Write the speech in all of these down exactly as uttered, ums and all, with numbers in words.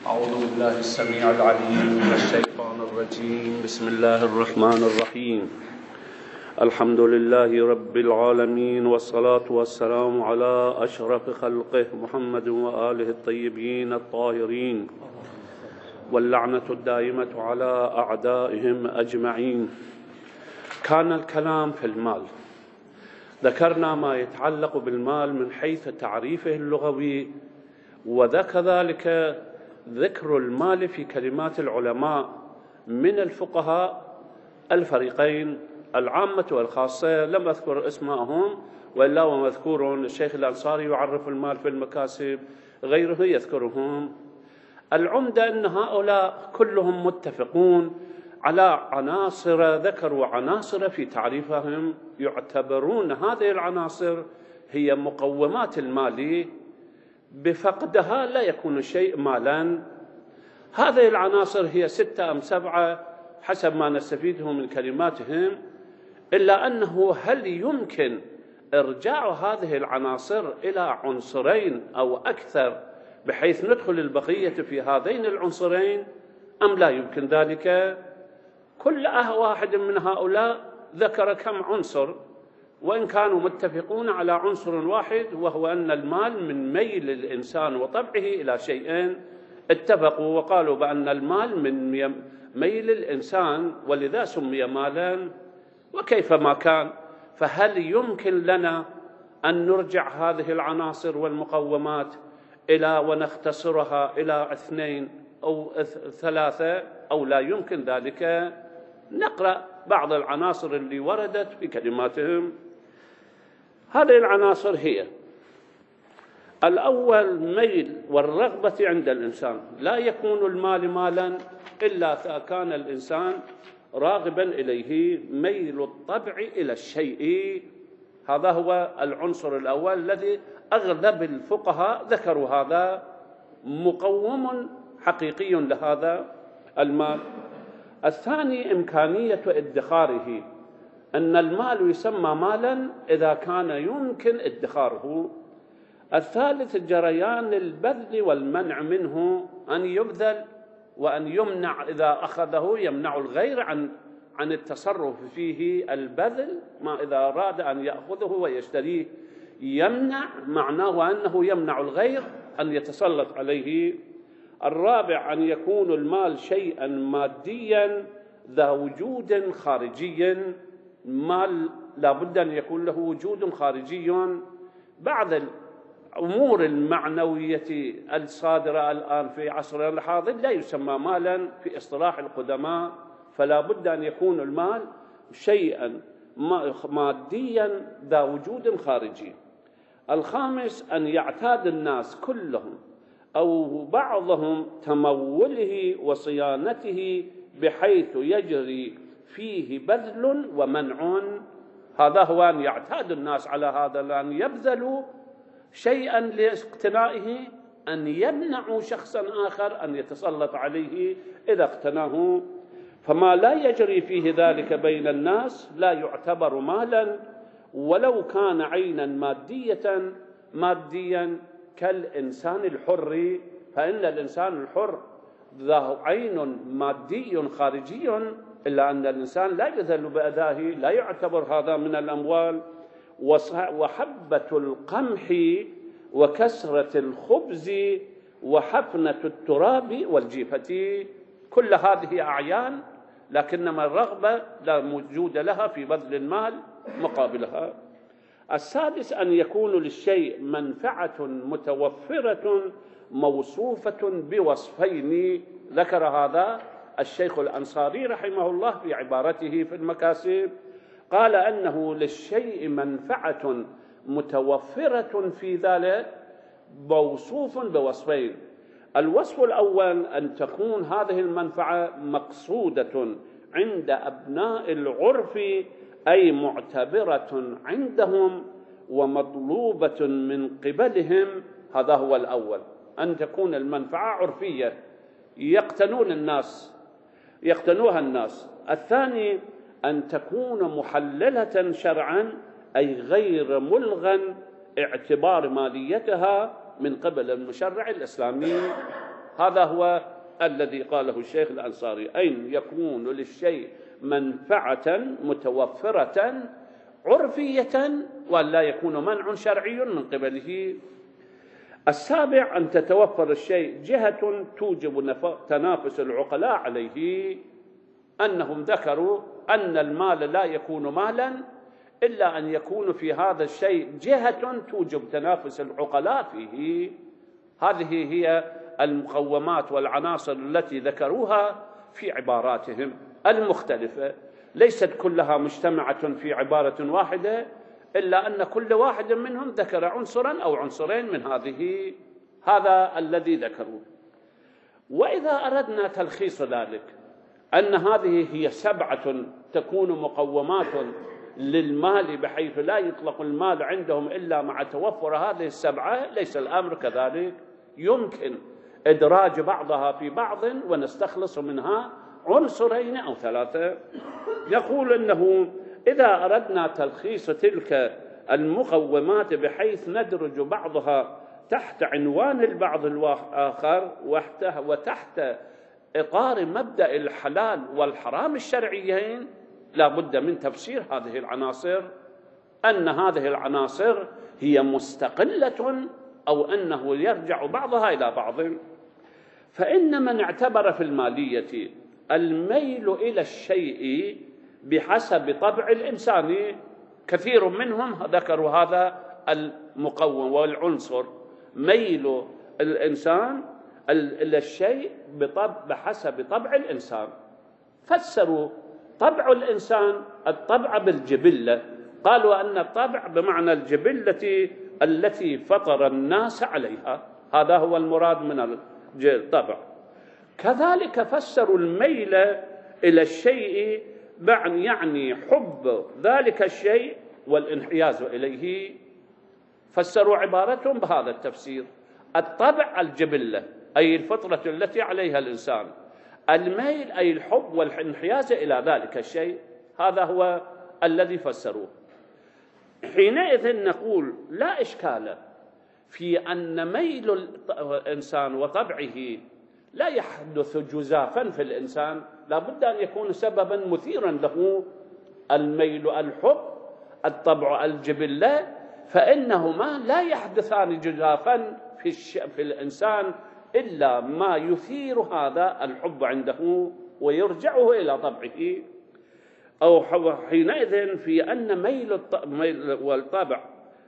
أعوذ بالله السميع العليم من الشيطان الرجيم. بسم الله الرحمن الرحيم. الحمد لله رب العالمين، والصلاة والسلام على أشرف خلقه محمد وآله الطيبين الطاهرين، واللعنة الدائمة على أعدائهم أجمعين. كان الكلام في المال، ذكرنا ما يتعلق بالمال من حيث تعريفه اللغوي، وذكر ذلك ذكر المال في كلمات العلماء من الفقهاء الفريقين العامة والخاصة. لم أذكر اسمائهم، وإلا ومذكور الشيخ الأنصاري يعرف المال في المكاسب، غيره يذكرهم. العمدة أن هؤلاء كلهم متفقون على عناصر، ذكروا عناصر في تعريفهم يعتبرون هذه العناصر هي مقومات المال، بفقدها لا يكون الشيء مالا. هذه العناصر هي ستة أم سبعة حسب ما نستفيده من كلماتهم، إلا أنه هل يمكن إرجاع هذه العناصر إلى عنصرين أو أكثر بحيث ندخل البقية في هذين العنصرين أم لا يمكن ذلك؟ كل واحد من هؤلاء ذكر كم عنصر، وإن كانوا متفقون على عنصر واحد، وهو أن المال من ميل الإنسان وطبعه إلى شيئين. اتفقوا وقالوا بأن المال من ميل الإنسان، ولذا سمي مالا. وكيف ما كان، فهل يمكن لنا أن نرجع هذه العناصر والمقومات إلى ونختصرها إلى اثنين أو ثلاثة أو لا يمكن ذلك؟ نقرأ بعض العناصر اللي وردت في كلماتهم. هذه العناصر هي: الأول ميل والرغبة عند الإنسان، لا يكون المال مالا إلا إذا كان الإنسان راغبا إليه، ميل الطبع إلى الشيء. هذا هو العنصر الأول الذي أغلب الفقهاء ذكروا هذا مقوم حقيقي لهذا المال. الثاني إمكانية ادخاره، أن المال يسمى مالا إذا كان يمكن ادخاره. الثالث جريان البذل والمنع منه، أن يبذل وأن يمنع، إذا أخذه يمنع الغير عن عن التصرف فيه. البذل ما إذا أراد أن يأخذه ويشتريه يمنع، معناه أنه يمنع الغير أن يتسلط عليه. الرابع أن يكون المال شيئا ماديا ذا وجود خارجي، مال لابد أن يكون له وجود خارجي. بعض الأمور المعنوية الصادرة الآن في عصرنا الحاضر لا يسمى مالا في اصطلاح القدماء، فلا بد أن يكون المال شيئا ماديا ذا وجود خارجي. الخامس أن يعتاد الناس كلهم أو بعضهم تموله وصيانته بحيث يجري فيه بذل ومنع. هذا هو أن يعتاد الناس على هذا، لأن يبذلوا شيئا لاقتنائه، أن يمنعوا شخصا آخر أن يتسلط عليه إذا اقتناه. فما لا يجري فيه ذلك بين الناس لا يعتبر مالا، ولو كان عينا مادية ماديا كالإنسان الحر، فإن الإنسان الحر ذا عين مادي خارجي، إلا أن الإنسان لا يذل بأداه، لا يعتبر هذا من الأموال. وحبة القمح وكسرة الخبز وحفنة التراب والجيفة، كل هذه أعيان، لكنما الرغبة لا وجود لها في بذل المال مقابلها. السادس أن يكون للشيء منفعة متوفرة موصوفة بوصفين، ذكر هذا الشيخ الأنصاري رحمه الله في عبارته في المكاسب، قال أنه للشيء منفعة متوفرة في ذلك موصوف بوصفين. الوصف الأول أن تكون هذه المنفعة مقصودة عند أبناء العرف، أي معتبرة عندهم ومطلوبة من قبلهم. هذا هو الأول، أن تكون المنفعة عرفية يقتنون الناس يقتنوها الناس. الثاني أن تكون محللة شرعا، أي غير ملغى اعتبار ماليتها من قبل المشرع الإسلامي. هذا هو الذي قاله الشيخ الأنصاري، أين يكون للشيء منفعة متوفرة عرفية ولا يكون منع شرعي من قبله. السابع أن تتوفر الشيء جهة توجب تنافس العقلاء عليه، أنهم ذكروا أن المال لا يكون مالا إلا أن يكون في هذا الشيء جهة توجب تنافس العقلاء فيه. هذه هي المقومات والعناصر التي ذكروها في عباراتهم المختلفة، ليست كلها مجتمعة في عبارة واحدة، إلا أن كل واحد منهم ذكر عنصرا أو عنصرين من هذه هذا الذي ذكروه. وإذا أردنا تلخيص ذلك أن هذه هي سبعة تكون مقومات للمال بحيث لا يطلق المال عندهم إلا مع توفر هذه السبعة، ليس الأمر كذلك، يمكن إدراج بعضها في بعض ونستخلص منها عنصرين أو ثلاثة. يقول أنه إذا أردنا تلخيص تلك المقومات بحيث ندرج بعضها تحت عنوان البعض الآخر وتحت إطار مبدأ الحلال والحرام الشرعيين، لا بد من تفسير هذه العناصر، أن هذه العناصر هي مستقلة أو أنه يرجع بعضها إلى بعض. فإن من اعتبر في المالية الميل إلى الشيء بحسب طبع الإنسان، كثير منهم ذكروا هذا المقوم والعنصر، ميل الإنسان إلى الشيء بحسب طبع الإنسان. فسروا طبع الإنسان الطبع بالجبلة، قالوا أن الطبع بمعنى الجبلة التي فطر الناس عليها، هذا هو المراد من الطبع. كذلك فسروا الميل إلى الشيء يعني حب ذلك الشيء والانحياز إليه، فسروا عبارتهم بهذا التفسير: الطبع الجبلة أي الفطرة التي عليها الإنسان، الميل أي الحب والانحياز إلى ذلك الشيء، هذا هو الذي فسروه. حينئذ نقول لا إشكال في أن ميل الإنسان وطبعه لا يحدث جزافا في الإنسان، لا بد أن يكون سببا مثيرا له، الميل الحب الطبع الجبلة، فإنهما لا يحدثان جزافا في, الش... في الإنسان إلا ما يثير هذا الحب عنده ويرجعه إلى طبعه. أو حينئذ في أن ميل الطبع والطبع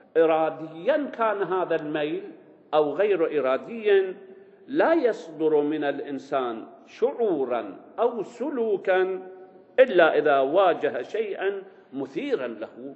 إراديا كان هذا الميل أو غير إراديا، لا يصدر من الإنسان شعورا أو سلوكا إلا إذا واجه شيئا مثيرا له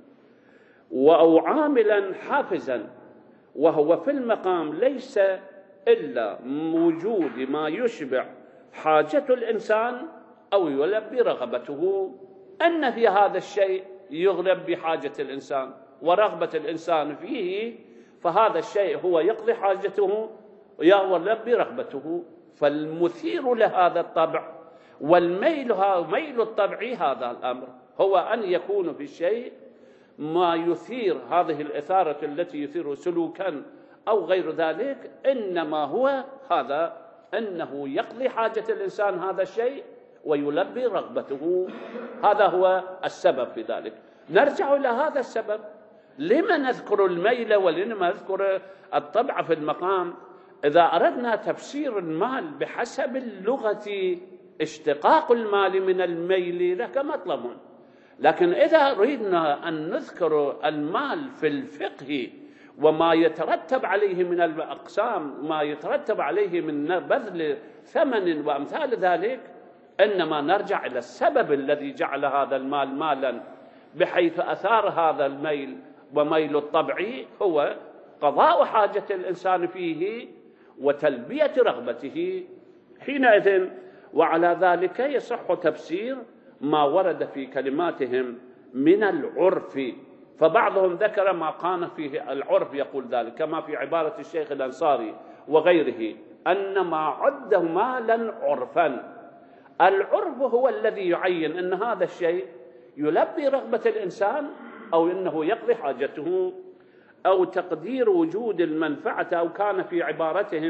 أو عاملا حافزا، وهو في المقام ليس إلا وجود ما يشبع حاجة الإنسان أو يلبي رغبته، أن في هذا الشيء يغلب بحاجة الإنسان ورغبة الإنسان فيه، فهذا الشيء هو يقضي حاجته ويلبي رغبته. فالمثير لهذا الطبع والميل ميل الطبع هذا الأمر هو أن يكون في الشيء ما يثير هذه الإثارة التي يثير سلوكا أو غير ذلك، إنما هو هذا أنه يقضي حاجة الإنسان هذا الشيء ويلبي رغبته، هذا هو السبب في ذلك. نرجع إلى هذا السبب، لما نذكر الميل ولما نذكر الطبع في المقام؟ إذا أردنا تفسير المال بحسب اللغة اشتقاق المال من الميل لك مطلب، لكن إذا أردنا أن نذكر المال في الفقه وما يترتب عليه من الأقسام، ما يترتب عليه من بذل ثمن وأمثال ذلك، إنما نرجع إلى السبب الذي جعل هذا المال مالا بحيث أثار هذا الميل، وميل الطبعي هو قضاء حاجة الإنسان فيه وتلبية رغبته. حينئذ وعلى ذلك يصح تفسير ما ورد في كلماتهم من العرف، فبعضهم ذكر ما كان فيه العرف يقول ذلك، كما في عبارة الشيخ الأنصاري وغيره أن ما عده مالا عرفا. العرف هو الذي يعين أن هذا الشيء يلبي رغبة الإنسان أو أنه يقضي حاجته أو تقدير وجود المنفعة، أو كان في عبارتهم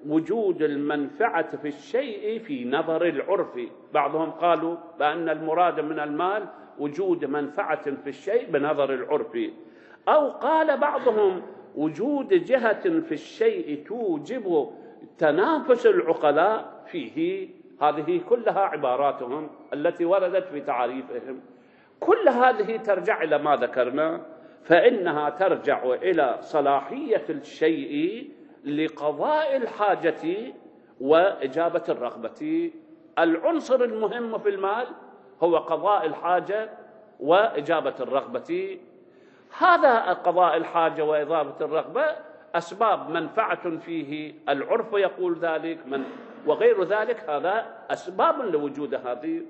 وجود المنفعة في الشيء في نظر العرف. بعضهم قالوا بأن المراد من المال وجود منفعة في الشيء بنظر العرف، أو قال بعضهم وجود جهة في الشيء توجب تنافس العقلاء فيه. هذه كلها عباراتهم التي وردت في تعاريفهم، كل هذه ترجع إلى ما ذكرنا، فإنها ترجع إلى صلاحية الشيء لقضاء الحاجة وإجابة الرغبة. العنصر المهم في المال هو قضاء الحاجة وإجابة الرغبة. هذا قضاء الحاجة وإجابة الرغبة أسباب منفعة فيه، العرف يقول ذلك من وغير ذلك، هذا أسباب لوجود هذه.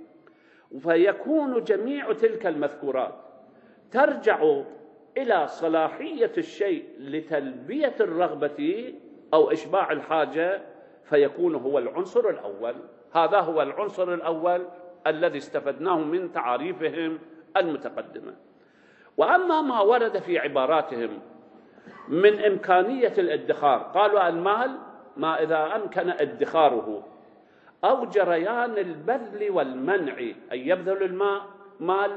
فيكون جميع تلك المذكورات ترجع إلى صلاحية الشيء لتلبية الرغبة أو إشباع الحاجة، فيكون هو العنصر الأول. هذا هو العنصر الأول الذي استفدناه من تعاريفهم المتقدمة. وأما ما ورد في عباراتهم من إمكانية الادخار، قالوا المال ما إذا أمكن ادخاره أو جريان البذل والمنع، أي يبذل الماء مال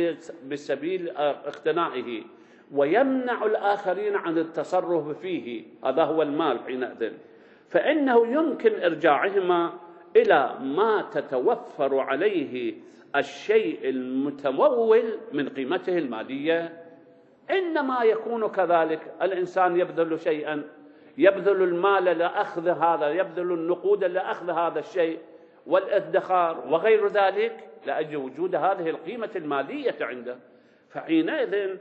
بسبيل اقتنائه ويمنع الآخرين عن التصرف فيه، هذا هو المال حينئذ، فإنه يمكن إرجاعهما إلى ما تتوفر عليه الشيء المتمول من قيمته المالية. إنما يكون كذلك، الإنسان يبذل شيئا، يبذل المال لأخذ هذا، يبذل النقود لأخذ هذا الشيء والادخار وغير ذلك لأجل وجود هذه القيمة المالية عنده، فحينئذ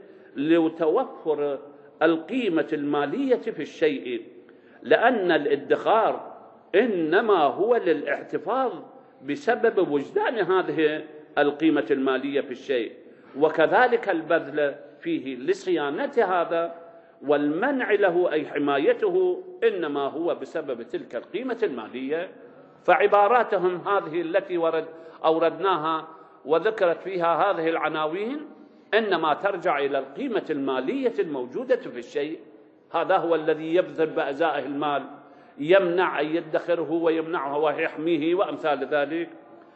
لتوفر القيمة المالية في الشيء، لأن الادخار إنما هو للاحتفاظ بسبب وجدان هذه القيمة المالية في الشيء، وكذلك البذل فيه لصيانة هذا، والمنع له أي حمايته إنما هو بسبب تلك القيمة المالية. فعباراتهم هذه التي ورد أوردناها وذكرت فيها هذه العناوين إنما ترجع إلى القيمة المالية الموجودة في الشيء. هذا هو الذي يبذل بأزائه المال، يمنع أن يدخره ويمنعه ويحميه وأمثال ذلك.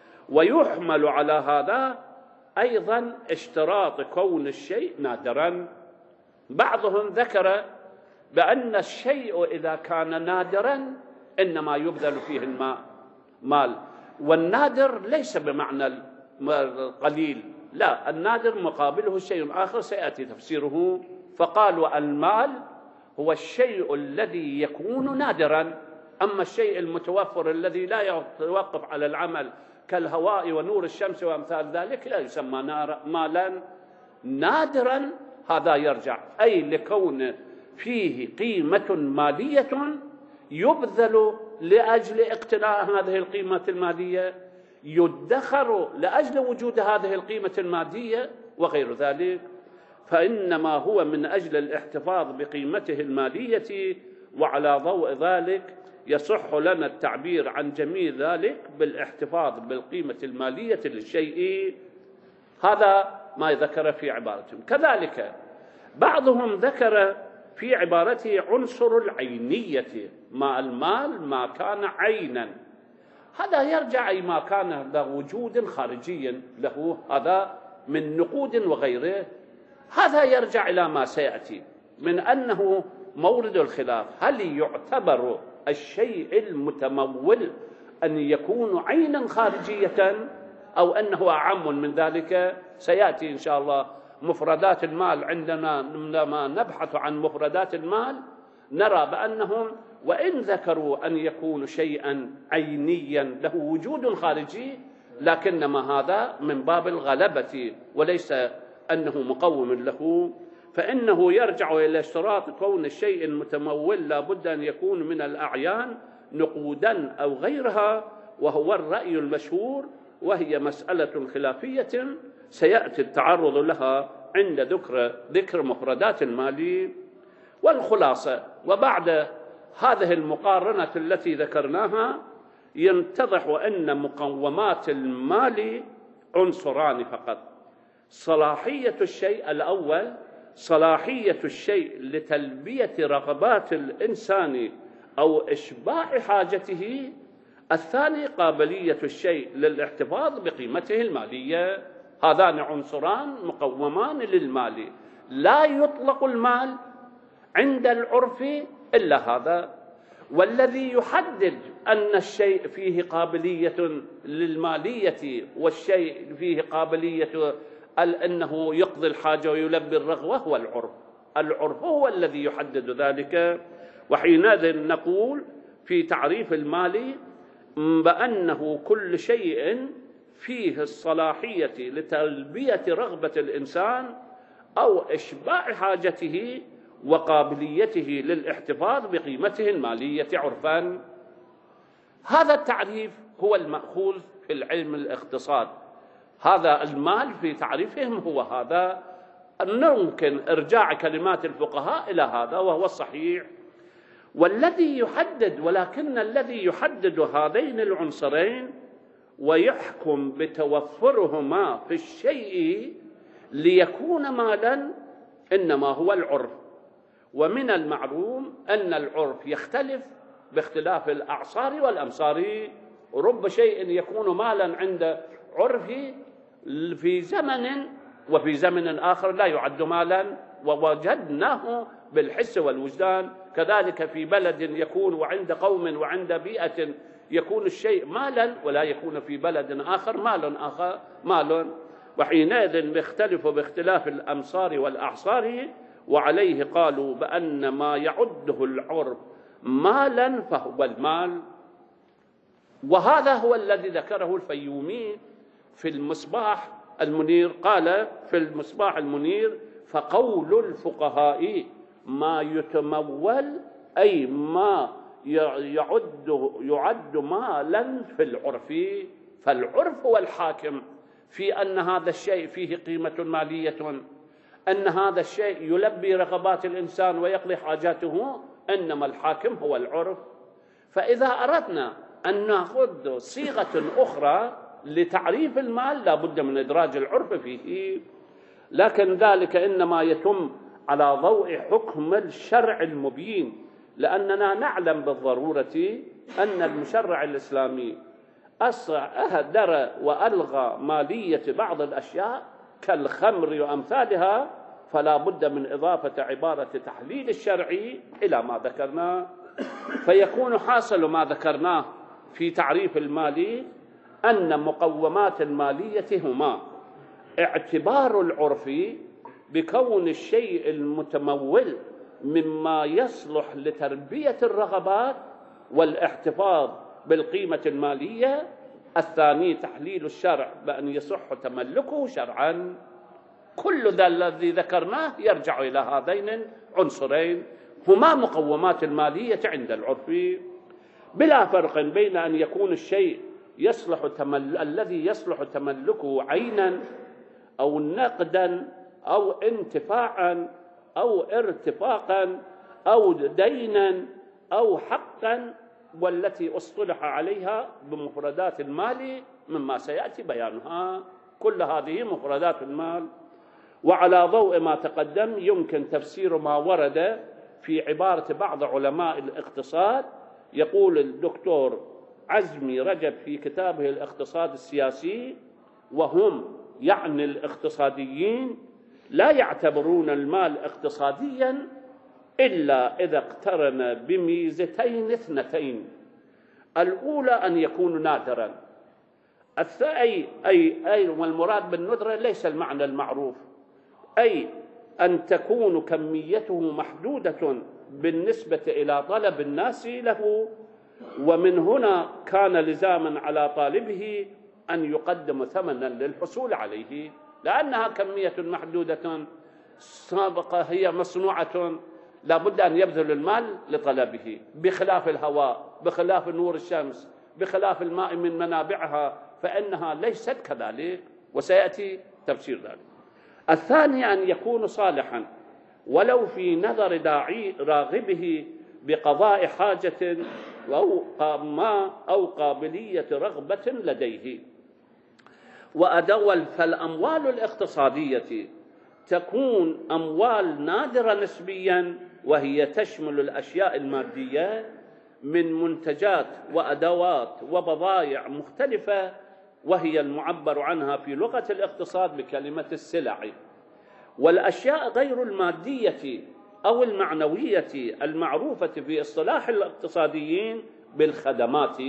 ويحمل على هذا أيضا اشتراط كون الشيء نادرا. بعضهم ذكر بأن الشيء إذا كان نادرا إنما يبذل فيه الماء مال، والنادر ليس بمعنى القليل، لا، النادر مقابله شيء آخر سيأتي تفسيره. فقالوا المال هو الشيء الذي يكون نادرا، أما الشيء المتوفر الذي لا يتوقف على العمل كالهواء ونور الشمس وأمثال ذلك لا يسمى مالا. نادرا هذا يرجع أي لكون فيه قيمة مالية يبذل لأجل اقتناء هذه القيمة المالية، يدخر لأجل وجود هذه القيمة المادية وغير ذلك، فإنما هو من أجل الاحتفاظ بقيمته المالية. وعلى ضوء ذلك يصح لنا التعبير عن جميع ذلك بالاحتفاظ بالقيمة المالية للشيء. هذا ما ذكر في عبارتهم. كذلك بعضهم ذكر في عبارته عنصر العينية، ما المال ما كان عينا، هذا يرجع أي ما كان له وجود خارجي له، هذا من نقود وغيره، هذا يرجع إلى ما سيأتي من أنه مورد الخلاف، هل يعتبر الشيء المتمول أن يكون عينا خارجية أو أنه أعم من ذلك. سيأتي إن شاء الله مفردات المال، عندنا لما نبحث عن مفردات المال نرى بأنهم وإن ذكروا أن يكون شيئا عينيا له وجود خارجي، لكنما هذا من باب الغلبة وليس أنه مقوم له، فإنه يرجع إلى اشتراط كون الشيء المتمول لا بد أن يكون من الأعيان نقودا أو غيرها، وهو الرأي المشهور، وهي مسألة خلافية سيأتي التعرض لها عند ذكر ذكر مفردات المال. والخلاصة، وبعد هذه المقارنة التي ذكرناها يتضح أن مقومات المال عنصران فقط: صلاحية الشيء الأول، صلاحية الشيء لتلبية رغبات الإنسان أو إشباع حاجته. الثاني قابلية الشيء للاحتفاظ بقيمته المالية. هذان عنصران مقومان للمال، لا يطلق المال عند العرف إلا هذا. والذي يحدد أن الشيء فيه قابلية للمالية والشيء فيه قابلية أنه يقضي الحاجة ويلبي الرغبة هو العرف. العرف هو الذي يحدد ذلك. وحينئذ نقول في تعريف المال بأنه كل شيء فيه الصلاحية لتلبية رغبة الإنسان أو إشباع حاجته وقابليته للاحتفاظ بقيمته المالية عرفاً. هذا التعريف هو المأخوذ في العلم الاقتصاد. هذا المال في تعريفهم هو هذا. ممكن إرجاع كلمات الفقهاء إلى هذا وهو الصحيح. والذي يحدد ولكن الذي يحدد هذين العنصرين ويحكم بتوفرهما في الشيء ليكون مالا إنما هو العرف. ومن المعلوم أن العرف يختلف باختلاف الأعصار والأمصار. رب شيء يكون مالا عند عرفه في زمن وفي زمن آخر لا يعد مالا، ووجدناه بالحس والوجدان. كذلك في بلد يكون وعند قوم وعند بيئة يكون الشيء مالا ولا يكون في بلد آخر مال آخر مال. وحينئذ يختلف باختلاف الأمصار والأعصار. وعليه قالوا بأن ما يعده العرف مالا فهو المال. وهذا هو الذي ذكره الفيومي في المصباح المنير. قال في المصباح المنير: فقول الفقهاء ما يتمول أي ما يعد يعد مالا في العرف. فالعرف هو الحاكم في أن هذا الشيء فيه قيمة مالية، أن هذا الشيء يلبي رغبات الإنسان ويقضي حاجاته، إنما الحاكم هو العرف. فإذا أردنا أن نأخذ صيغة أخرى لتعريف المال لا بد من إدراج العرف فيه، لكن ذلك إنما يتم على ضوء حكم الشرع المبين، لأننا نعلم بالضرورة أن المشرع الإسلامي أهدر وألغى مالية بعض الأشياء كالخمر وأمثالها، فلا بد من إضافة عبارة تحليل الشرعي إلى ما ذكرناه. فيكون حاصل ما ذكرناه في تعريف المال أن مقومات المالية هما اعتبار العرف بكون الشيء المتمول مما يصلح لتربية الرغبات والاحتفاظ بالقيمة المالية. الثاني تحليل الشرع بأن يصح تملكه شرعا. كل ذا الذي ذكرناه يرجع إلى هذين العنصرين هما مقومات المالية عند العرف، بلا فرق بين أن يكون الشيء يصلح تمل... الذي يصلح تملكه عينا أو نقدا أو انتفاعا أو ارتفاقا أو دينا أو حقا، والتي اصطلح عليها بمفردات المال مما سيأتي بيانها. كل هذه مفردات المال. وعلى ضوء ما تقدم يمكن تفسير ما ورد في عبارة بعض علماء الاقتصاد. يقول الدكتور عزمي رجب في كتابه الاقتصاد السياسي، وهم يعني الاقتصاديين لا يعتبرون المال اقتصاديا إلا إذا اقترن بميزتين اثنتين: الأولى أن يكون نادرا، أي أي أي والمراد بالندرة ليس المعنى المعروف، أي أن تكون كميته محدودة بالنسبة إلى طلب الناس له، ومن هنا كان لزاما على طالبه أن يقدم ثمنا للحصول عليه، لأنها كمية محدودة سابقة هي مصنوعة لا بد أن يبذل المال لطلبه، بخلاف الهواء، بخلاف نور الشمس، بخلاف الماء من منابعها، فإنها ليست كذلك، وسيأتي تفسير ذلك. الثاني أن يكون صالحا ولو في نظر داعي راغبه بقضاء حاجة أو ما أو قابلية رغبة لديه. وأدول فالأموال الاقتصادية تكون أموال نادرة نسبيا، وهي تشمل الأشياء المادية من منتجات وأدوات وبضائع مختلفة، وهي المعبر عنها في لغة الاقتصاد بكلمة السلع. والأشياء غير المادية أو المعنوية المعروفة في اصطلاح الاقتصاديين بالخدمات،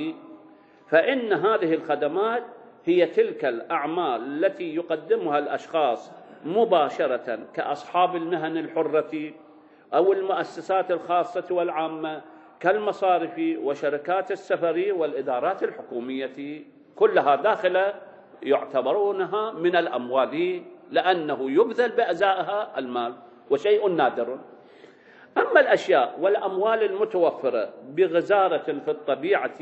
فإن هذه الخدمات هي تلك الأعمال التي يقدمها الأشخاص مباشرة كأصحاب المهن الحرة أو المؤسسات الخاصة والعامة كالمصارف وشركات السفر والإدارات الحكومية، كلها داخلة يعتبرونها من الأموال، لأنه يبذل بأزائها المال، وشيء نادر. أما الأشياء والأموال المتوفرة بغزارة في الطبيعة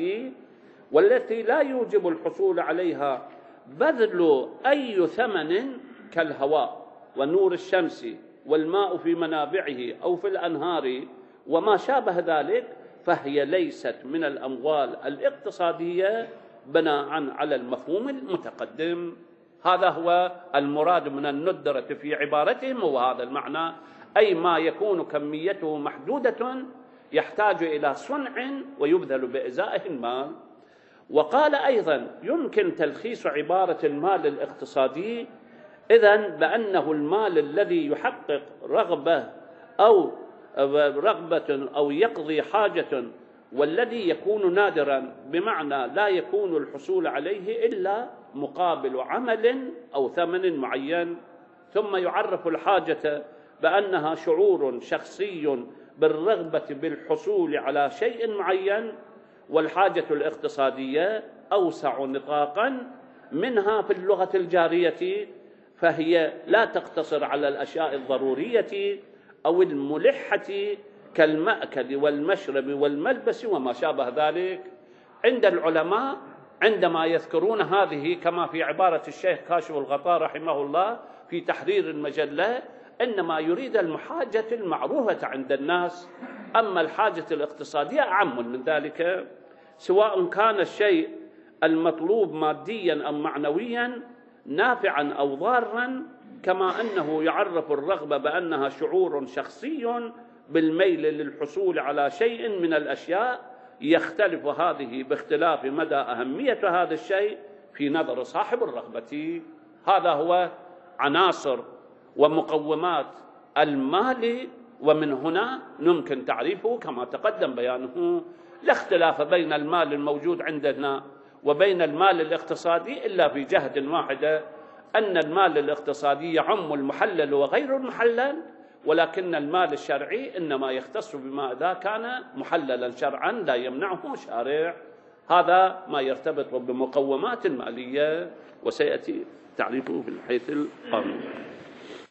والتي لا يوجب الحصول عليها بذل أي ثمن كالهواء ونور الشمس والماء في منابعه أو في الأنهار وما شابه ذلك، فهي ليست من الأموال الاقتصادية بناء على المفهوم المتقدم. هذا هو المراد من الندرة في عبارتهم، وهذا المعنى، أي ما يكون كميته محدودة يحتاج إلى صنع ويبذل بإزائه المال. وقال أيضا يمكن تلخيص عبارة المال الاقتصادي إذن بأنه المال الذي يحقق رغبة أو رغبة أو يقضي حاجة، والذي يكون نادرا بمعنى لا يكون الحصول عليه إلا مقابل عمل أو ثمن معين. ثم يعرف الحاجة بأنها شعور شخصي بالرغبة بالحصول على شيء معين، والحاجة الاقتصادية أوسع نطاقا منها في اللغة الجارية، فهي لا تقتصر على الأشياء الضرورية أو الملحة كالمأكل والمشرب والملبس وما شابه ذلك. عند العلماء عندما يذكرون هذه، كما في عبارة الشيخ كاشف الغطاء رحمه الله في تحرير المجلة، إنما يريد المحاجة المعروفة عند الناس، أما الحاجة الاقتصادية أعم من ذلك، سواء كان الشيء المطلوب ماديا أو معنويا، نافعا أو ضارا، كما أنه يعرف الرغبة بأنها شعور شخصي بالميل للحصول على شيء من الأشياء، يختلف هذه باختلاف مدى أهمية هذا الشيء في نظر صاحب الرغبة. هذا هو عناصر ومقومات المال، ومن هنا يمكن تعريفه كما تقدم بيانه. لا اختلاف بين المال الموجود عندنا وبين المال الاقتصادي إلا في جهة واحدة، أن المال الاقتصادي يعم المحلل وغير المحلل، ولكن المال الشرعي إنما يختص بما إذا كان محللا شرعا لا يمنعه شارع. هذا ما يرتبط بمقومات المالية، وسيأتي تعريفه في الحيث القانوني.